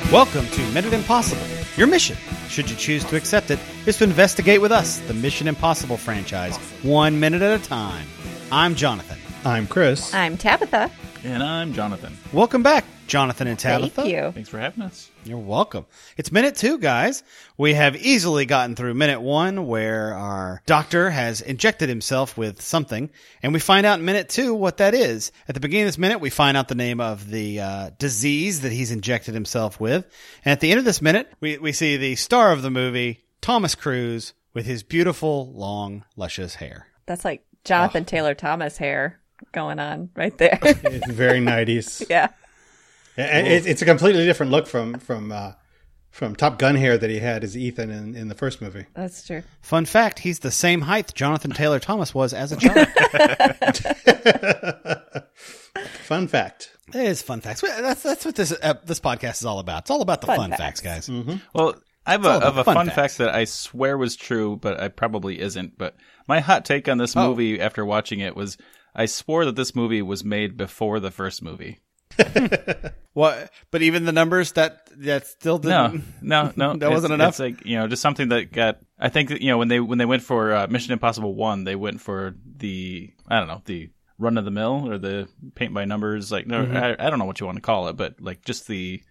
Welcome to Minute Impossible. Your mission, should you choose to accept it, is to investigate with us the Mission Impossible franchise, 1 minute at a time. I'm Jonathan. I'm Chris. I'm Tabitha. And I'm Jonathan. Welcome back, Jonathan and Tabitha. Thank you. Thanks for having us. You're welcome. It's minute 2, guys. We have easily gotten through minute 1, where our doctor has injected himself with something, and we find out in minute 2 what that is. At the beginning of this minute, we find out the name of the disease that he's injected himself with. And at the end of this minute, we see the star of the movie, Thomas Cruise, with his beautiful, long, luscious hair. That's like Jonathan Taylor Thomas hair going on right there. It's very 90s. Yeah. It's a completely different look from Top Gun hair that he had as Ethan in the first movie. That's true. Fun fact, he's the same height Jonathan Taylor Thomas was as a child. Fun fact. It is fun facts. That's what this podcast is all about. It's all about the fun facts, guys. Mm-hmm. Well, I have all a about fun fun fact facts. that I swear was true, but I probably isn't. But my hot take on this movie after watching it was I swore that this movie was made before the first movie. What? But even the numbers that still didn't. No. That wasn't enough? It's like, just something that got. I think that, when they went for Mission Impossible 1, they went for the run of the mill or the paint by numbers. Like, no, I don't know what you want to call it, but like just the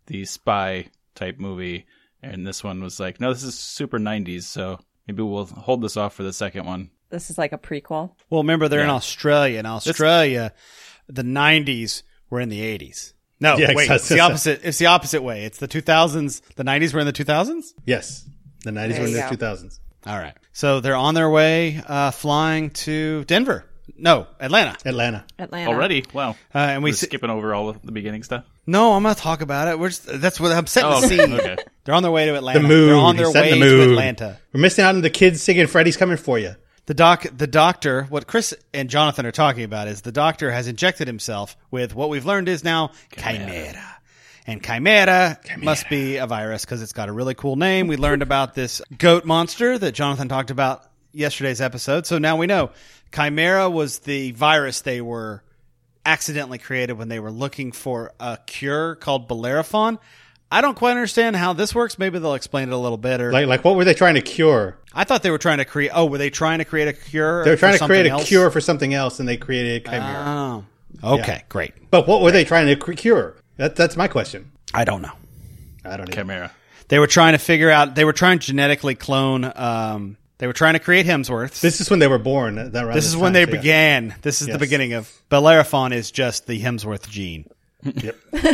spy type movie. And this one was like, no, this is super 90s, so maybe we'll hold this off for the second one. This is like a prequel. Well, remember, they're in Australia. In Australia, the 90s were in the 80s. No, Yeah, wait, exactly. it's the opposite. It's the opposite way. It's the 2000s. The 90s were in the 2000s? Yes. The 90s There were in you the go. 2000s. All right. So they're on their way flying to Denver. No, Atlanta. Atlanta. Already? Wow. And we We're skipping over all of the beginning stuff. No, I'm going to talk about it. That's what I'm setting the scene. Okay. They're on their way to Atlanta. The mood. They're on their He's setting way the to mood. Atlanta. We're missing out on the kids singing Freddy's Coming For You. The doctor, what Chris and Jonathan are talking about is the doctor has injected himself with what we've learned is now Chimera. And Chimera must be a virus because it's got a really cool name. We learned about this goat monster that Jonathan talked about yesterday's episode. So now we know Chimera was the virus they were accidentally created when they were looking for a cure called Bellerophon. I don't quite understand how this works. Maybe they'll explain it a little better. Like what were they trying to cure? I thought they were trying to create. Oh, were they trying to create a cure? They were trying for to create something a else? cure for something else, and they created Chimera. Oh, okay, Yeah. great. But what were they trying to cure? That's my question. I don't know. I don't know. Chimera. They were trying to figure out. They were trying to genetically clone. They were trying to create Hemsworths. This is when they were born. This is when they began. This is the Yes. beginning of Bellerophon. Is just the Hemsworth gene Yep.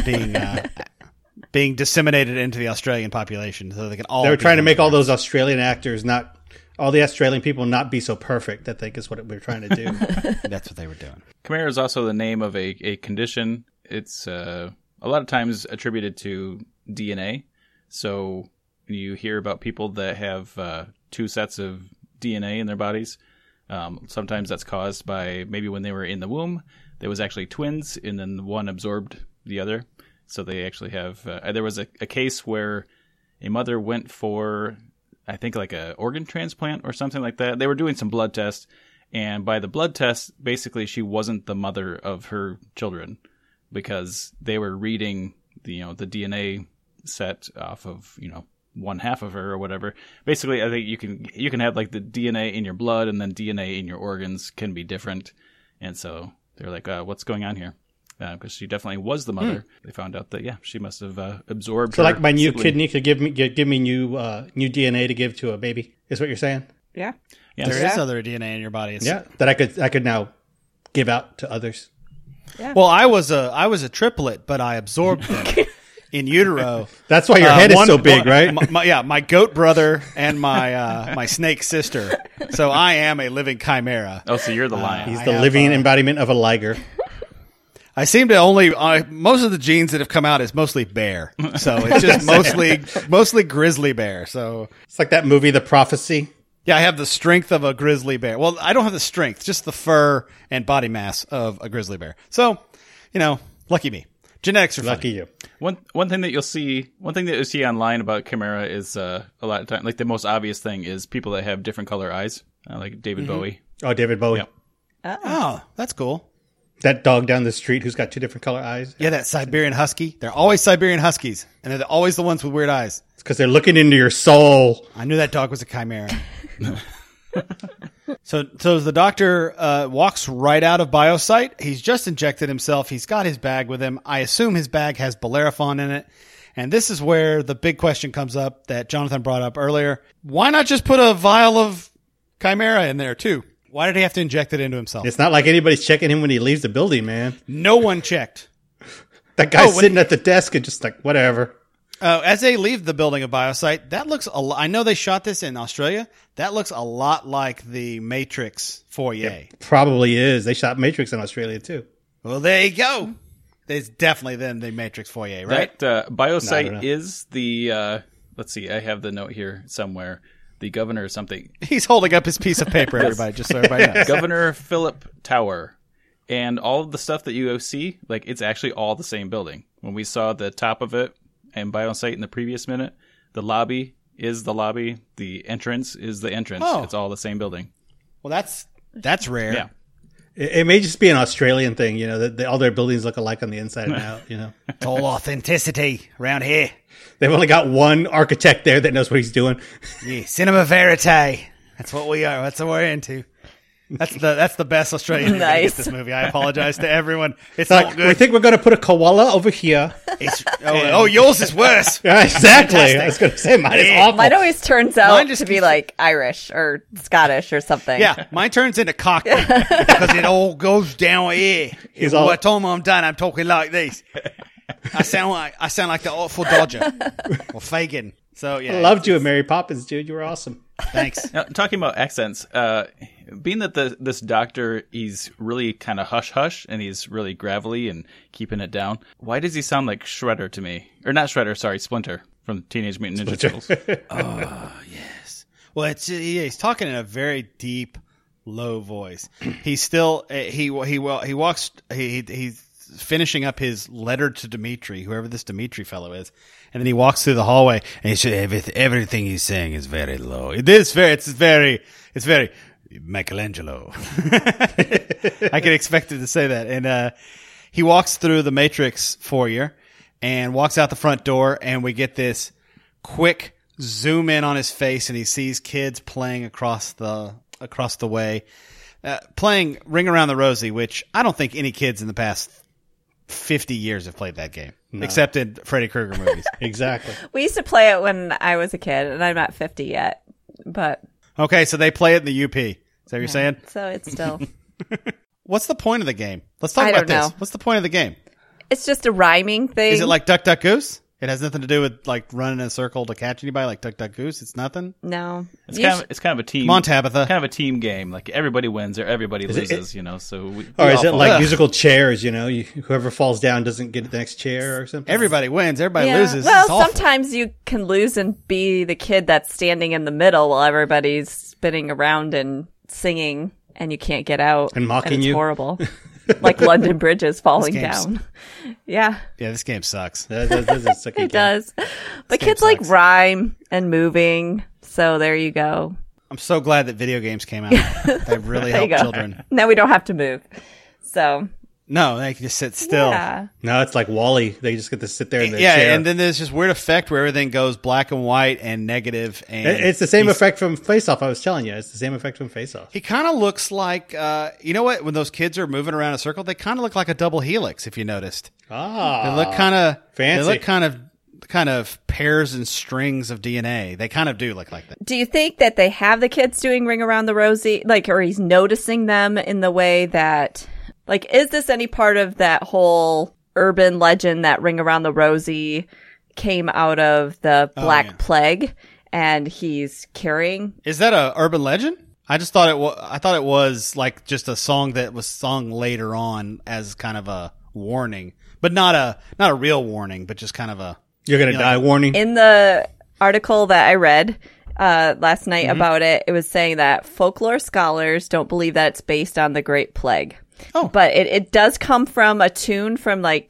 being disseminated into the Australian population, so they can all. They were be trying to make all Hemsworths. those Australian actors all the Australian people not be so perfect. I think is what we were trying to do. That's what they were doing. Chimera is also the name of a condition. It's a lot of times attributed to DNA. So you hear about people that have 2 sets of DNA in their bodies. Sometimes that's caused by maybe when they were in the womb, there was actually twins, and then one absorbed the other. So they actually have. There was a case where a mother went for, I think, like a organ transplant or something like that. They were doing some blood tests, and by the blood test, basically she wasn't the mother of her children because they were reading the DNA set off of one half of her or whatever. Basically, I think you can have like the DNA in your blood and then DNA in your organs can be different, and so they're like, what's going on here? Because she definitely was the mother. They found out that she must have absorbed. So, her like my new sibling. kidney could give me new DNA to give to a baby. Is what you're saying? Yeah. Yes. There is other DNA in your body. It's- Yeah, that I could now give out to others. Well, I was a triplet, but I absorbed them in utero. That's why your head is so big, right? My goat brother and my snake sister. So I am a living chimera. Oh, so you're the lion. He's the living embodiment of a liger. I seem to only most of the genes that have come out is mostly bear. So it's just mostly grizzly bear. So It's like that movie, The Prophecy. yeah, I have the strength of a grizzly bear. Well, I don't have the strength, just the fur and body mass of a grizzly bear. So, lucky me. Genetics are funny. Lucky you. One thing that you'll see online about Chimera is a lot of time, like the most obvious thing is people that have different color eyes, like David Bowie. Oh, David Bowie. Yep. Oh, that's cool. That dog down the street who's got 2 different color eyes. Yeah, that Siberian Husky. They're always Siberian Huskies, and they're always the ones with weird eyes. It's because they're looking into your soul. I knew that dog was a chimera. So the doctor walks right out of Biosite. He's just injected himself. He's got his bag with him. I assume his bag has Bellerophon in it. And this is where the big question comes up that Jonathan brought up earlier. Why not just put a vial of chimera in there, too? Why did he have to inject it into himself? It's not like anybody's checking him when he leaves the building, man. No one checked. That guy's sitting at the desk and just like, whatever. As they leave the building of Biosite, that looks I know they shot this in Australia. That looks a lot like the Matrix foyer. It probably is. They shot Matrix in Australia, too. Well, there you go. There's definitely then the Matrix foyer, right? That Biosite No, is the, let's see, I have the note here somewhere. The governor or something. He's holding up his piece of paper, everybody, just so everybody knows. Governor Philip Tower. And all of the stuff that you see, like, it's actually all the same building. When we saw the top of it and Biosite in the previous minute, the lobby is the lobby. The entrance is the entrance. Oh. It's all the same building. Well, that's rare. Yeah. It may just be an Australian thing, you know, that all their buildings look alike on the inside and out, you know. It's all authenticity around here. They've only got one architect there that knows what he's doing. Yeah, cinema verite. That's what we are. That's what we're into. That's the best Australian thing Nice. to get this movie. I apologize to everyone. It's Like, not good. we think we're going to put a koala over here. Yours is worse. Yeah, exactly. I was going to say mine is awful. Mine always turns out Mine just to be keeps- like Irish or Scottish or something. Yeah, mine turns into cockney because it all goes down here. He's all- By the time I'm done, I'm talking like this. I sound like the Artful Dodger or Fagin. So yeah, I loved you at Mary Poppins, dude. You were awesome. Thanks. Now, talking about accents, being that this doctor, he's really kind of hush-hush and he's really gravelly and keeping it down, why does he sound like Shredder to me? Or not Shredder, sorry, Splinter from Teenage Mutant Ninja Turtles. Well, he's talking in a very deep, low voice. He's still he's finishing up his letter to Dimitri, whoever this Dimitri fellow is, and then he walks through the hallway and he says everything he's saying is very low. It's very Michelangelo. I can expect him to say that, and he walks through the Matrix foyer and walks out the front door, and we get this quick zoom in on his face, and he sees kids playing across the way, playing Ring Around the Rosie, which I don't think any kids in the past 50 years have played that game, except in Freddy Krueger movies. Exactly. We used to play it when I was a kid, and I'm not 50 yet, but Okay, so they play it in the UP. Is that what you're saying? so it's still What's the point of the game? Let's talk I about don't this. know. What's the point of the game? it's just a rhyming thing. Is it like Duck Duck Goose? It has nothing to do with like running in a circle to catch anybody like Duck Duck Goose. It's nothing. No, It's kind of a team. Come on, Tabitha. Kind of a team game. Like everybody wins or everybody loses. You know, so we Or is all it fall- like Ugh. musical chairs, you know? Whoever falls down doesn't get the next chair or something? Everybody wins. Everybody yeah. loses. Well, It's awful. sometimes you can lose and be the kid that's standing in the middle while everybody's spinning around and singing, and you can't get out And mocking it's you. horrible, like London bridges falling game's- down. Yeah, Yeah, this game sucks. That's a sucky game. it does. But game kids like sucks. rhyme and moving, so there you go. I'm so glad that video games came out. They really There you help go. children. Now we don't have to move. So No, they can just sit still. yeah, No, it's like Wall-E. They just get to sit there in the Yeah, chair. and then there's this weird effect where everything goes black and white and negative, and It's the same effect from Face Off. I was telling you, it's the same effect from Face Off. he kind of looks like you know what? When those kids are moving around a circle, they kind of look like a double helix. If you noticed, Ah, they look kind of fancy. They look kind of pairs and strings of DNA. They kind of do look like that. do you think that they have the kids doing Ring Around the Rosie, like, or he's noticing them in the way that, like, is this any part of that whole urban legend that Ring Around the Rosie came out of the Black yeah. Plague and he's carrying? Is that a urban legend? I just thought I thought it was like just a song that was sung later on as kind of a warning, but not a real warning, but just kind of a. You're going to die warning. In the article that I read last night about it, it was saying that folklore scholars don't believe that it's based on the Great Plague. Oh. But it does come from a tune from like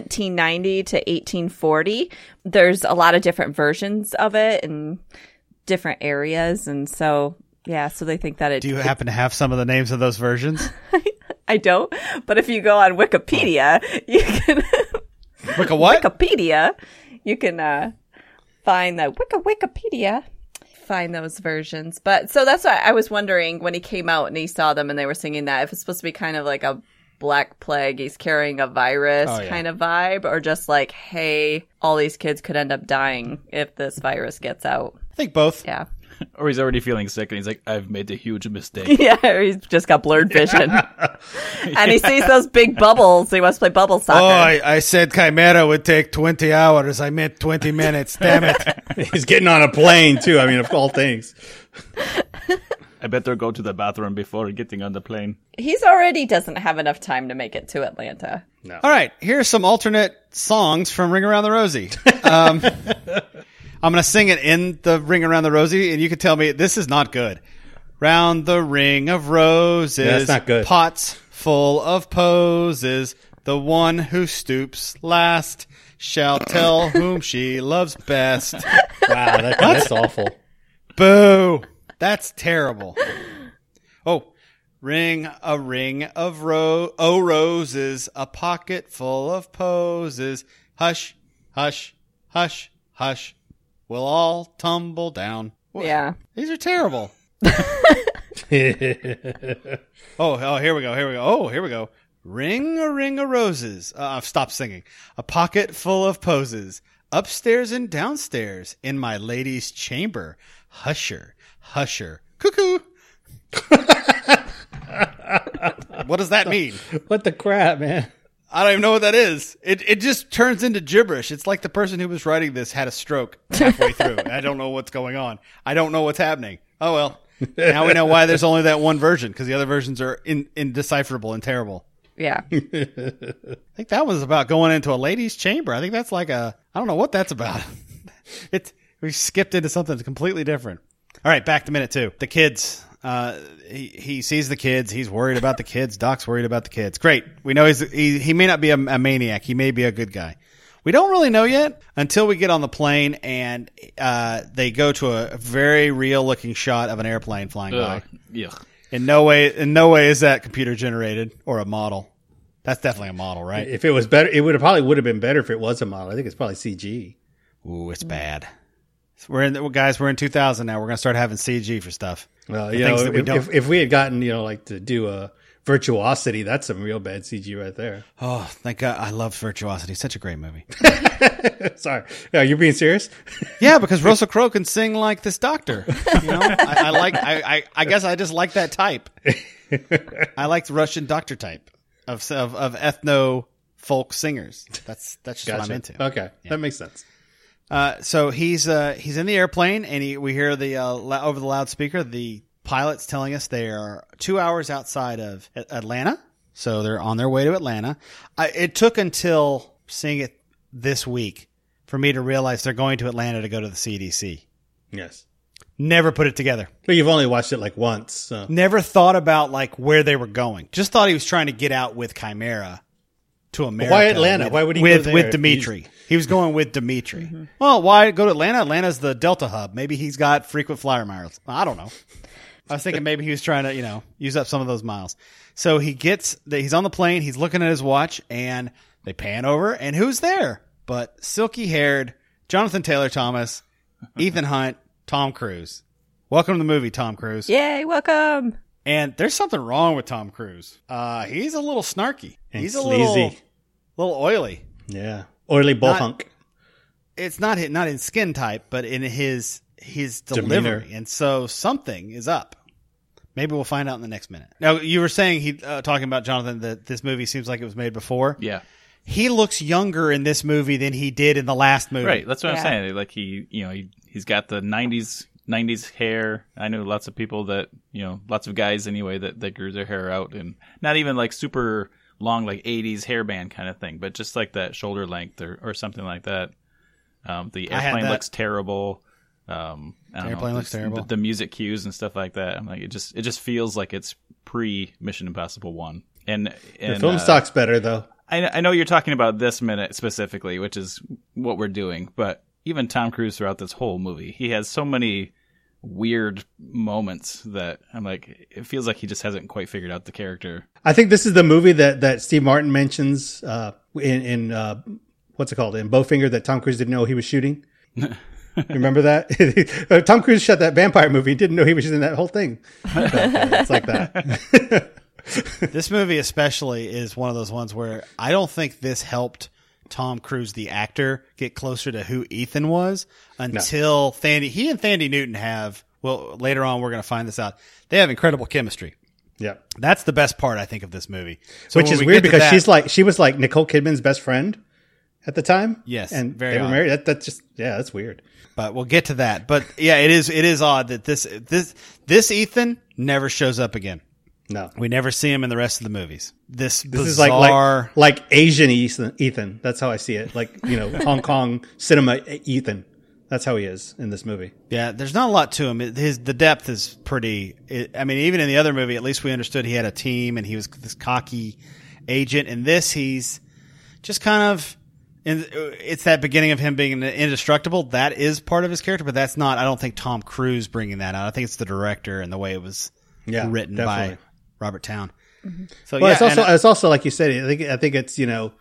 1790 to 1840. There's a lot of different versions of it in different areas. And so Yeah, so they think that it... Do you happen to have some of the names of those versions? I don't, but if you go on Wikipedia, you can... What? Wikipedia, you can find the Wikipedia, find those versions. But so that's why I was wondering when he came out and he saw them and they were singing that, if it's supposed to be kind of like a Black Plague, he's carrying a virus kind of vibe, or just like, hey, all these kids could end up dying if this virus gets out. I think both. Yeah. Or he's already feeling sick and he's like, I've made a huge mistake. Yeah, or he's just got blurred vision. And he sees those big bubbles. He wants to play bubble soccer. Oh, I said Chimera would take 20 hours. I meant 20 minutes. Damn it. He's getting on a plane too. I mean, of all things. I better go to the bathroom before getting on the plane. He's already doesn't have enough time to make it to Atlanta. No. All right, here's some alternate songs from Ring Around the Rosie. I'm going to sing it in the Ring Around the Rosie, and you can tell me this is not good. Round the ring of roses, That's not good. Pots full of poses. The one who stoops last shall tell whom she loves best. Wow, that's awful. Boo! That's terrible. Oh, ring of roses, a pocket full of poses. Hush, hush, hush, hush. We'll all tumble down. Yeah. These are terrible. Oh, here we go. Oh, here we go. Ring of roses. I've stopped singing. A pocket full of poses. Upstairs and downstairs in my lady's chamber. Husher, husher, cuckoo. What does that mean? What the crap, man? I don't even know what that is. It just turns into gibberish. It's like the person who was writing this had a stroke halfway through. I don't know what's going on. I don't know what's happening. Oh, well. Now we know why there's only that one version, because the other versions are indecipherable and terrible. Yeah. I think that was about going into a lady's chamber. I think that's like I don't know what that's about. We skipped into something completely different. All right, back to minute 2. The kids. He sees the kids. He's worried about the kids. Doc's worried about the kids. Great. We know he may not be a maniac. He may be a good guy. We don't really know yet until we get on the plane and they go to a very real looking shot of an airplane flying by. Yeah. In no way is that computer generated or a model. That's definitely a model, right? If it was better, it would have been better if it was a model. I think it's probably CG. Ooh, it's bad. We're in 2000 now. We're gonna start having CG for stuff. Well, if we had gotten like to do a Virtuosity, that's some real bad CG right there. Oh, thank God! I love Virtuosity. Such a great movie. Sorry, you're being serious? Yeah, because Russell Crowe can sing like this doctor. I guess I just like that type. I like the Russian doctor type of ethno folk singers. That's just what I'm into. Okay, that makes sense. So he's in the airplane and we hear the over the loudspeaker the pilot's telling us they are 2 hours outside of Atlanta. So they're on their way to Atlanta. It took until seeing it this week for me to realize they're going to Atlanta to go to the CDC. Yes. Never put it together. But you've only watched it like once. So. Never thought about like where they were going. Just thought he was trying to get out with Chimera to America. Why Atlanta? Why would he go there? With Dimitri. He was going with Dimitri. Mm-hmm. Well, why go to Atlanta? Atlanta's the Delta hub. Maybe he's got frequent flyer miles. I don't know. I was thinking maybe he was trying to, use up some of those miles. So he's on the plane. He's looking at his watch and they pan over and who's there? But silky haired Jonathan Taylor Thomas, Ethan Hunt, Tom Cruise. Welcome to the movie, Tom Cruise. Yay, welcome. And there's something wrong with Tom Cruise. He's a little snarky. And he's a sleazy. little oily. Yeah. Oily bullhunk. It's not in skin type, but in his delivery. Demeanor. And so something is up. Maybe we'll find out in the next minute. Now, you were saying talking about Jonathan that this movie seems like it was made before. Yeah. He looks younger in this movie than he did in the last movie. Right. That's what I'm saying. Like he's got the 90s hair. I know lots of people that, lots of guys anyway that grew their hair out and not even like super long, like 80s hairband kind of thing, but just like that shoulder length or something like that. The airplane looks terrible. Airplane looks terrible. The music cues and stuff like that. I'm like, it just feels like it's pre Mission Impossible 1. And the film stock's better though. I know you're talking about this minute specifically, which is what we're doing, but even Tom Cruise throughout this whole movie, he has so many weird moments that I'm like, it feels like he just hasn't quite figured out the character. I think this is the movie that Steve Martin mentions in what's it called, in Bowfinger, that Tom Cruise didn't know he was shooting. You remember that? Tom Cruise shot that vampire movie. He didn't know he was in that whole thing. So, it's like that. This movie especially is one of those ones where I don't think this helped Tom Cruise, the actor, get closer to who Ethan was until he and Thandie Newton have, well, later on we're going to find this out. They have incredible chemistry. Yeah. That's the best part, I think, of this movie. So which is weird because she was like Nicole Kidman's best friend at the time. Yes. And very they were odd. married. That's weird. But we'll get to that. But yeah, it is odd that this Ethan never shows up again. No. We never see him in the rest of the movies. This is bizarre, like Asian Ethan. That's how I see it. Like, Hong Kong cinema Ethan. That's how he is in this movie. Yeah, there's not a lot to him. The depth is pretty. Even in the other movie, at least we understood he had a team and he was this cocky agent. In this, he's just kind of. It's that beginning of him being indestructible. That is part of his character, but that's not. I don't think Tom Cruise bringing that out. I think it's the director and the way it was written by Robert Towne. Mm-hmm. So well, it's also like you said. I think it's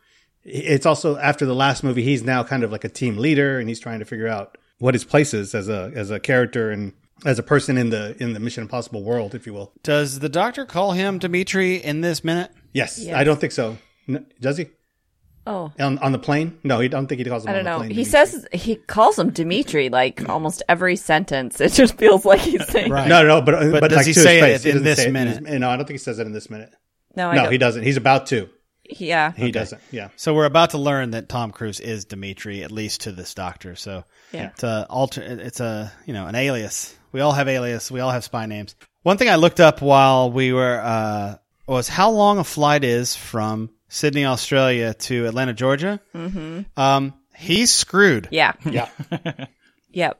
it's also after the last movie, he's now kind of like a team leader, and he's trying to figure out what his place is as a character and as a person in the Mission Impossible world, if you will. Does the doctor call him Dimitri in this minute? Yes. I don't think so. No, does he? Oh, on the plane? No, I don't think he calls him. I don't on know. the plane, He Dimitri. says he calls him Dimitri like almost every sentence. It just feels like he's saying. Right. No, but does like he to his say face. it He in doesn't this say it minute? No, I don't think he says it in this minute. No, No, he doesn't. He's about to. Yeah. He doesn't. Yeah. So we're about to learn that Tom Cruise is Dimitri, at least to this doctor. So Yeah. it's an alias. We all have alias. We all have spy names. One thing I looked up while we were was how long a flight is from Sydney, Australia to Atlanta, Georgia. Mm-hmm. He's screwed. Yeah. Yeah. Yep.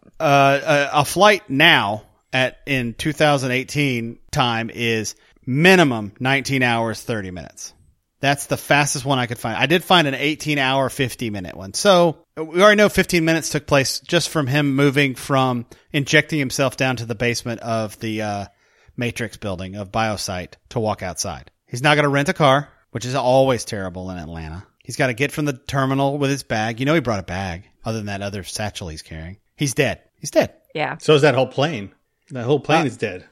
A flight now in 2018 time is minimum 19 hours, 30 minutes. That's the fastest one I could find. I did find an 18-hour, 50-minute one. So we already know 15 minutes took place just from him moving from injecting himself down to the basement of the Matrix building of Biosite to walk outside. He's not going to rent a car, which is always terrible in Atlanta. He's got to get from the terminal with his bag. He brought a bag other than that other satchel he's carrying. He's dead. He's dead. Yeah. So is that whole plane. That whole plane is dead.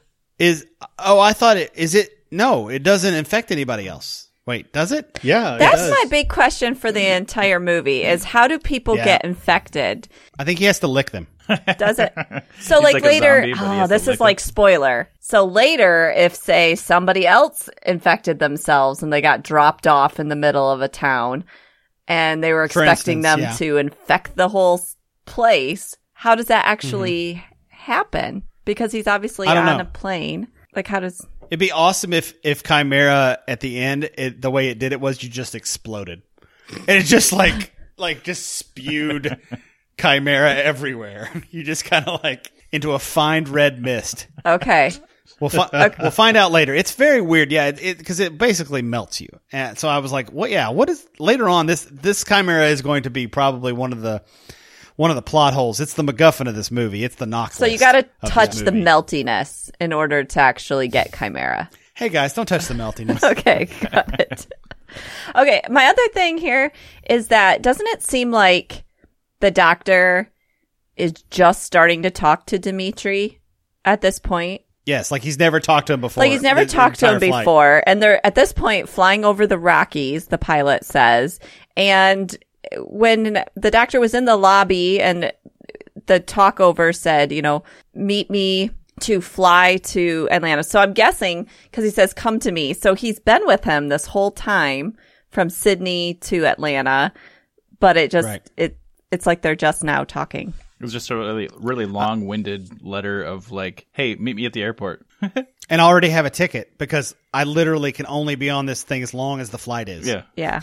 I thought no, it doesn't infect anybody else. Wait, does it? Yeah. That's it does. my big question for the entire movie is how do people get infected? I think he has to lick them. Does it? So He's like a later, zombie, but he has to this lick is like spoiler. So later, if say somebody else infected themselves and they got dropped off in the middle of a town and they were For expecting instance, them to infect the whole place, how does that actually happen? Because he's obviously I don't on know. a plane. Like how does... It'd be awesome if Chimera at the end, the way it did it was you just exploded. And it just like just spewed Chimera everywhere. You just kind of like into a fine red mist. Okay. We'll find out later. It's very weird. Yeah. Because it basically melts you. And so I was like, what is later on this Chimera is going to be probably one of the plot holes. It's the MacGuffin of this movie. It's the knock So you got to touch the meltiness in order to actually get Chimera. Hey guys, don't touch the meltiness. Okay, got it. Okay, my other thing here is that doesn't it seem like the doctor is just starting to talk to Dimitri at this point? Yes, like he's never talked to him before. Like he's never talked to him entire flight. before, and they're at this point flying over the Rockies, the pilot says, and when the doctor was in the lobby and the talkover said, meet me to fly to Atlanta. So I'm guessing because he says, come to me. So he's been with him this whole time from Sydney to Atlanta, but it just, it's like they're just now talking. It was just a really, really long-winded letter of like, hey, meet me at the airport. And I already have a ticket because I literally can only be on this thing as long as the flight is. Yeah. Yeah.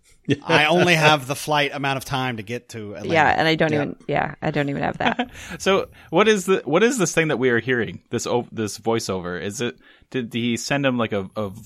I only have the flight amount of time to get to Atlanta. Yeah. And I don't even have that. So what is this thing that we are hearing? This voiceover? Did he send him like a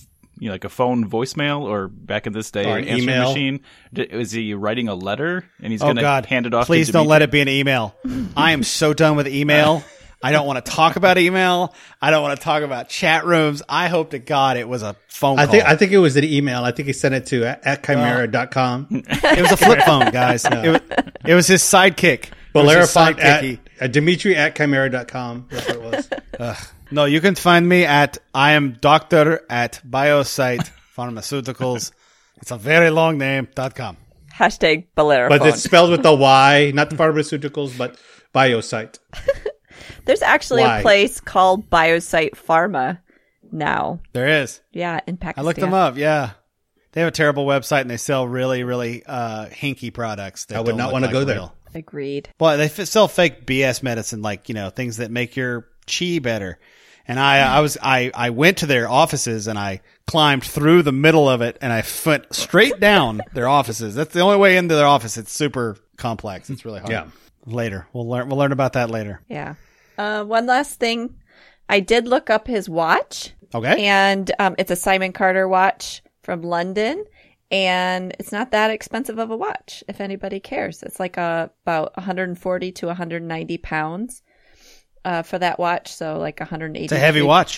phone voicemail, or back in this day Or an an answering email? machine? Is he writing a letter and he's Oh going to God! hand it off? Please to don't Dimitri? let it be an email. I am so done with email. I don't want to talk about email. I don't want to talk about chat rooms. I hope to God it was a phone call. I think it was an email. I think he sent it to at chimera.com. It was a flip phone, guys. It was his sidekick. Bellerophon at Dimitri at chimera.com. That's what it was. No, you can find me at I am doctor at Biosite Pharmaceuticals. It's a very long name.com. Hashtag Bellerophon. But it's spelled with the Y, not the pharmaceuticals, but Biosite. There's actually Why? a place called Biosite Pharma now. There is. Yeah, in Pakistan. I looked them up. Yeah. They have a terrible website and they sell really, really hinky products. That I would don't not look want to like go there. real. Agreed. Well, they sell fake BS medicine, like, things that make your chi better. And I went to their offices and I climbed through the middle of it and I went straight down their offices. That's the only way into their office. It's super complex. It's really hard. Yeah. Later. We'll learn about that later. Yeah. One last thing. I did look up his watch. Okay. And it's a Simon Carter watch from London. And it's not that expensive of a watch, if anybody cares. It's like about 140 to 190 pounds for that watch. So like 180. It's a heavy watch.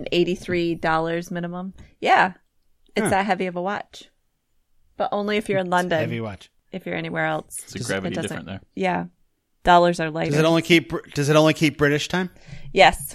$183 minimum. Yeah. It's that heavy of a watch. But only if you're in London. Heavy watch. If you're anywhere else. It's gravity It doesn't- different there. Yeah. Dollars are lighter. Does it only keep British time? Yes.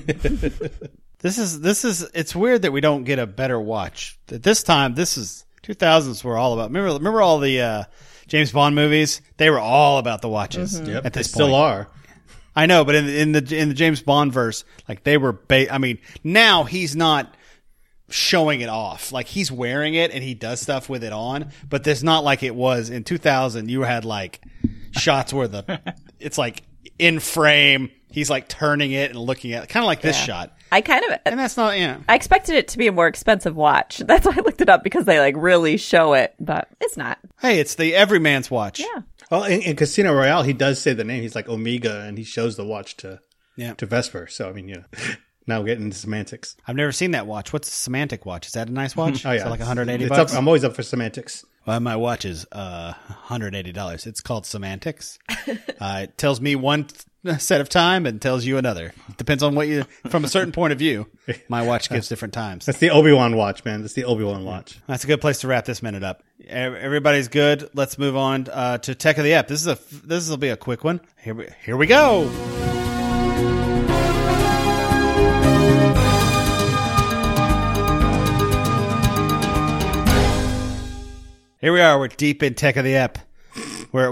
This is it's weird that we don't get a better watch. At this time, this is 2000s were all about. Remember all the James Bond movies? They were all about the watches. Yep. At They this still point. are. I know, but in the James Bond verse, like they were I mean, now he's not showing it off. Like he's wearing it and he does stuff with it on, but there's not like it was in 2000. You had like shots where it's like in frame. He's like turning it and looking at it, kind of like this shot. And that's not, I expected it to be a more expensive watch. That's why I looked it up, because they like really show it, but it's not. Hey, it's the everyman's watch. Yeah. Well, in Casino Royale, he does say the name. He's like Omega, and he shows the watch to Vesper. So, I mean, now we're getting into semantics. I've never seen that watch. What's the semantic watch? Is that a nice watch? Oh, yeah. Is it like 180 It's bucks? I'm always up for semantics. Well, my watch is $180. It's called semantics. It tells me one set of time and tells you another. It depends on what from a certain point of view. My watch gives different times. That's the Obi-Wan watch, man. That's the Obi-Wan watch. That's a good place to wrap this minute up. Everybody's good. Let's move on to Tech of the Ep. This will be a quick one. Here we go. Here we are. We're deep in Tech of the Ep. We're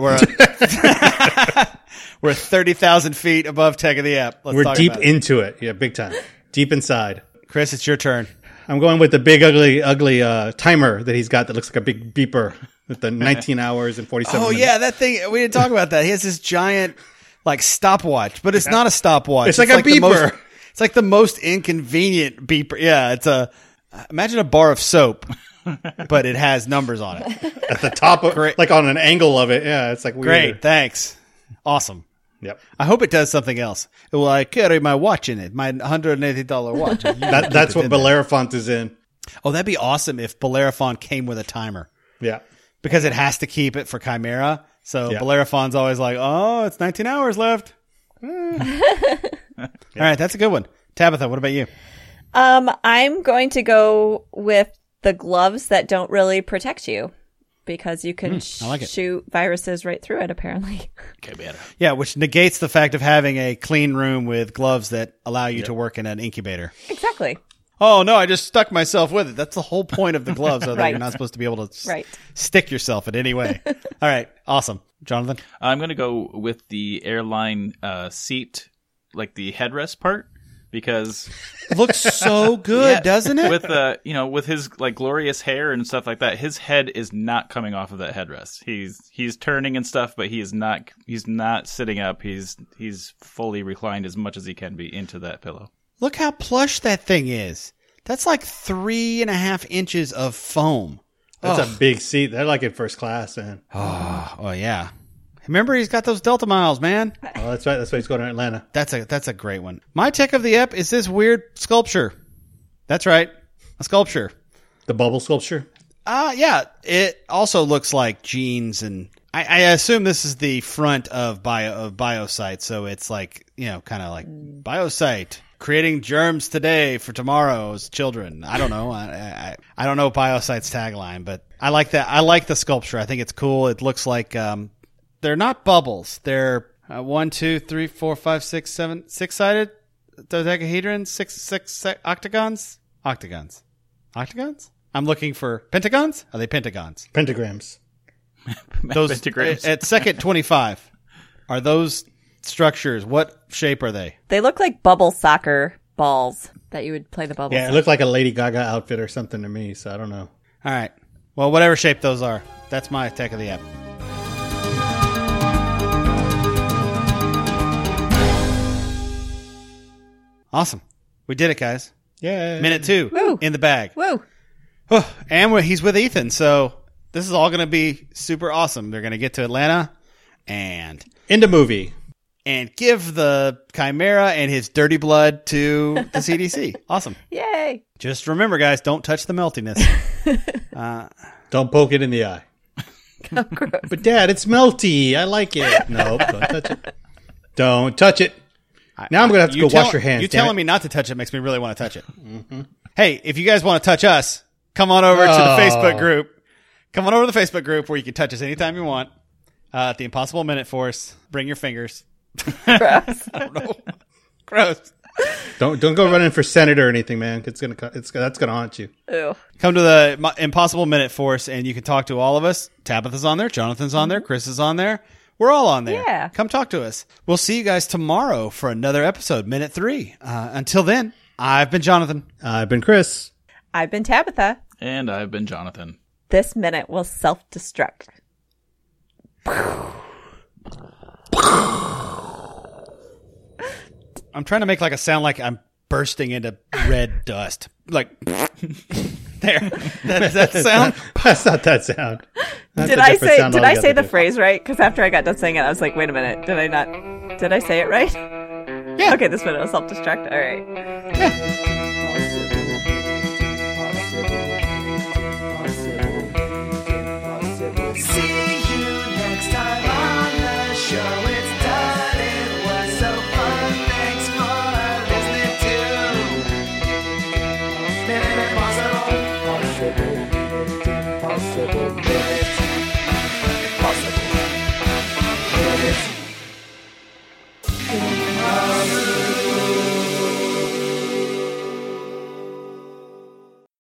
we're 30,000 feet above Tech of the Ep. Let's We're talk deep about it. into it. Yeah, big time. Deep inside. Chris, it's your turn. I'm going with the big, ugly timer that he's got that looks like a big beeper with the 19 hours and 47 Oh minutes. yeah, that thing. We didn't talk about that. He has this giant like stopwatch, but it's not a stopwatch. It's like a beeper. It's like the most inconvenient beeper. Yeah, imagine a bar of soap, but it has numbers on it. At the top of, like on an angle of it. Yeah, it's like weird. Great, thanks. Awesome. Yep. I hope it does something else. Will I carry my watch in it? My $180 watch. That's what Bellerophon is in. Oh, that'd be awesome if Bellerophon came with a timer. Yeah. Because it has to keep it for Chimera. So Yeah. Bellerophon's always like, oh, it's 19 hours left. All right, that's a good one. Tabitha, what about you? I'm going to go with the gloves that don't really protect you, because you can I like it. shoot viruses right through it, apparently. Yeah, which negates the fact of having a clean room with gloves that allow you to work in an incubator. Exactly. Oh, no, I just stuck myself with it. That's the whole point of the gloves, so that Right. you're not supposed to be able to Right. stick yourself in any way. All right, awesome. Jonathan? I'm going to go with the airline seat, like the headrest part, because Looks so good, Yeah, doesn't it? with with his like glorious hair and stuff like that, his head is not coming off of that headrest. He's turning and stuff, but he's not sitting up. He's fully reclined as much as he can be into that pillow. Look how plush that thing is. That's like 3.5 inches of foam. That's a big seat. They're like in first class, man. Oh, yeah. Remember, he's got those Delta miles, man. Oh, that's right. That's why he's going to Atlanta. That's a great one. My Tech of the Ep is this weird sculpture. That's right. A sculpture. The bubble sculpture. Yeah. It also looks like jeans and I assume this is the front of BioSite, so it's like, kind of like BioSite, creating germs today for tomorrow's children. I don't know. I don't know BioSite's tagline, but I like that. I like the sculpture. I think it's cool. It looks like they're not bubbles. They're 1, 2, 3, 4, 5, 6, 7, 6-sided dodecahedrons, six octagons. I'm looking for pentagons. Are they pentagons? Pentagrams. Those Pentagrams. at second 25. Are those structures? What shape are they? They look like bubble soccer balls that you would play the bubble. Yeah, it looked like a Lady Gaga outfit or something to me, so I don't know. All right. Well, whatever shape those are, that's my tech of the app. Awesome. We did it, guys. Yeah. Minute 2 Woo. in the bag. Woo! And he's with Ethan, so this is all going to be super awesome. They're going to get to Atlanta and In the movie. give the Chimera and his dirty blood to the CDC. Awesome. Yay! Just remember, guys, don't touch the meltiness. Don't poke it in the eye. Oh, gross. But Dad, it's melty. I like it. No, don't touch it. Don't touch it. Now I'm going to have to go wash your hands. You damn telling it. me not to touch it makes me really want to touch it. Hey, if you guys want to touch us, come on over to the Facebook group. Come on over to the Facebook group where you can touch us anytime you want. At the Impossible Minute Force. Bring your fingers. Gross. I don't know. Gross. Don't go running for senator or anything, man. That's gonna haunt you. Ew. Come to the Impossible Minute Force and you can talk to all of us. Tabitha's on there. Jonathan's on there. Chris is on there. We're all on there. Yeah. Come talk to us. We'll see you guys tomorrow for another episode, Minute 3. Until then, I've been Jonathan. I've been Chris. I've been Tabitha. And I've been Jonathan. This minute will self-destruct. I'm trying to make like a sound like I'm bursting into red dust. Like, there. That sound? That's not that sound. That's Did a I different say sound the altogether. phrase right? Because after I got done saying it, I was like, wait a minute, did I say it right? Yeah. Okay, this minute will self-destruct. All right. See you next time on the show. It's done. It was so fun. Thanks for listening to Minute Impossible. Minute Impossible. Minute